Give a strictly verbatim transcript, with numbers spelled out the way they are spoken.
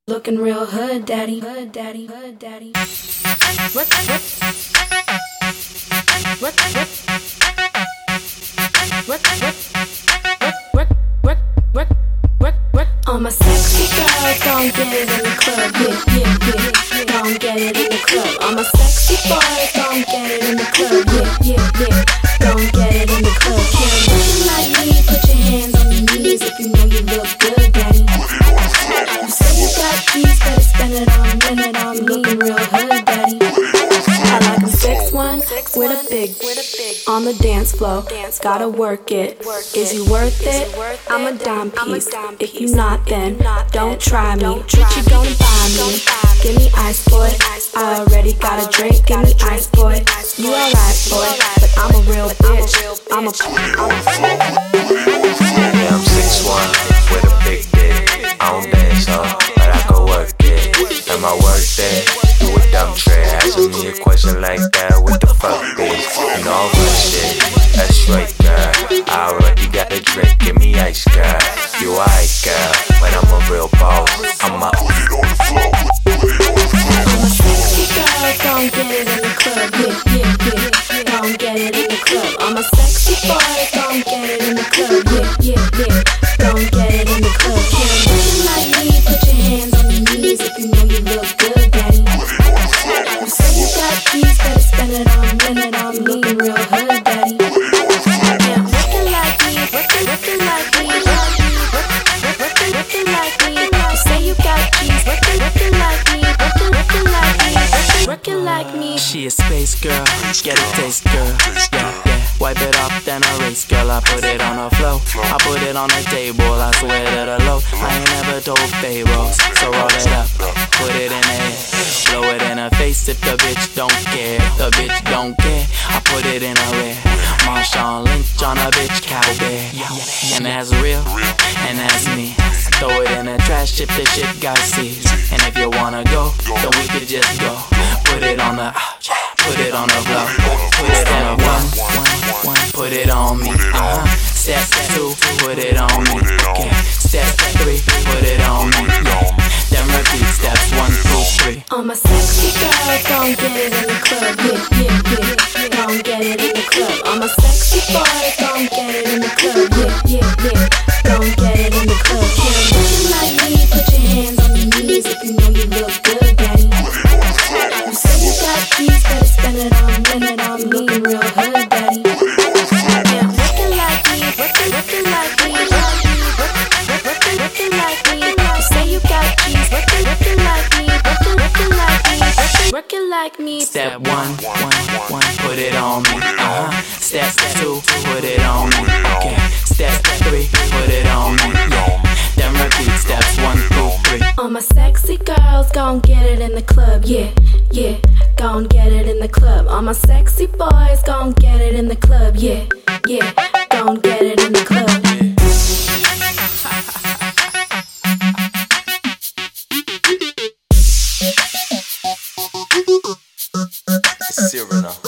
Looking real hood, daddy, hood, daddy, hood, daddy. Work, work, work, work, work, work, work, work, work, work. All my sexy girls gon' get it in the club, yeah, yeah, yeah. Gon' get it in the club. All my sexy boys gon' get it in the club, yeah, yeah, yeah. Gon' get it in the club. Can't looking like me, put your hands on your knees if you know you look good, daddy. You say you got keys, better spend it on, spend it on me, looking real hood, daddy. I like a six one with a big on the dance floor. Gotta work it. Is you worth it? I'm a dime piece. If you not, then don't try me. What you gonna buy me? Give me ice, boy. I already got a drink. Give me ice, boy. You alright, boy, but I'm a real bitch. I'm a. Yeah, I'm six one with a big dick. I don't dance, huh? But I can work it. Am I worth it? Do a dumb trick. Asking me a question like that. What the fuck, bitch? You know all good shit. That's right, girl. I already got a drink. Give me ice, girl. You alright, girl, but I'm a real boss. I'm a. Gon' get it in the club, yeah, yeah, yeah. Gon' get it in the club. All my sexy boys gon' get it in the club, yeah, yeah, yeah. Gon' get it in the club. Can't looking like me, put your hands on your knees if you know you look good, daddy. You say you got keys, better spend it on, spend it on me, looking real hood, daddy. Yeah, looking like me, looking, looking like me, looking, looking like me. You say you got keys, looking, looking like me, looking, looking like me. Working like me. She a space girl, get a taste girl. Yeah, yeah. Wipe it off, then I race girl. I put it on her flow, I put it on the table. I swear to the low, I ain't never told Pharaohs. So roll it up, put it in the air, blow it in her face if the bitch don't care. The bitch don't care, I put it in her ear. Marshawn Lynch on a bitch cowbear. And that's real, and that's me. Throw it in the trash if the shit got seized. And if you wanna go, then we could just go. Put it on the, put it on the blow. Put it on the one, one, one. Put it on me. Uh-huh. Step two, put it on me. Okay. Step three, put it on me. Yeah. Then repeat steps one, two, three. All my sexy girls gon' get it in the club, yeah, yeah, yeah. Gon' get it in the club. All my sexy boys gon' get it in the club, yeah, yeah, yeah. Gon' get it in the club. Can't looking like me, put your hands on your knees if you know you look good, daddy. You say you got keys, better spend it on, spend it on me, real hood, daddy. Yeah, looking like me, looking, looking like me, looking, looking like me. You say you got keys, looking, looking like me, looking, looking like me, working like me. Step one, one, one, put it on me. Uh-huh. Step two, put it on me. Okay. Step three, put it on me. Yeah. Then repeat steps one, two, three. All my sexy girls gon' get it in the club, yeah, yeah. Gon' get it in the club. All my sexy boys gon' get it in the club, yeah, yeah. Gon' get it in the club. Cyrano.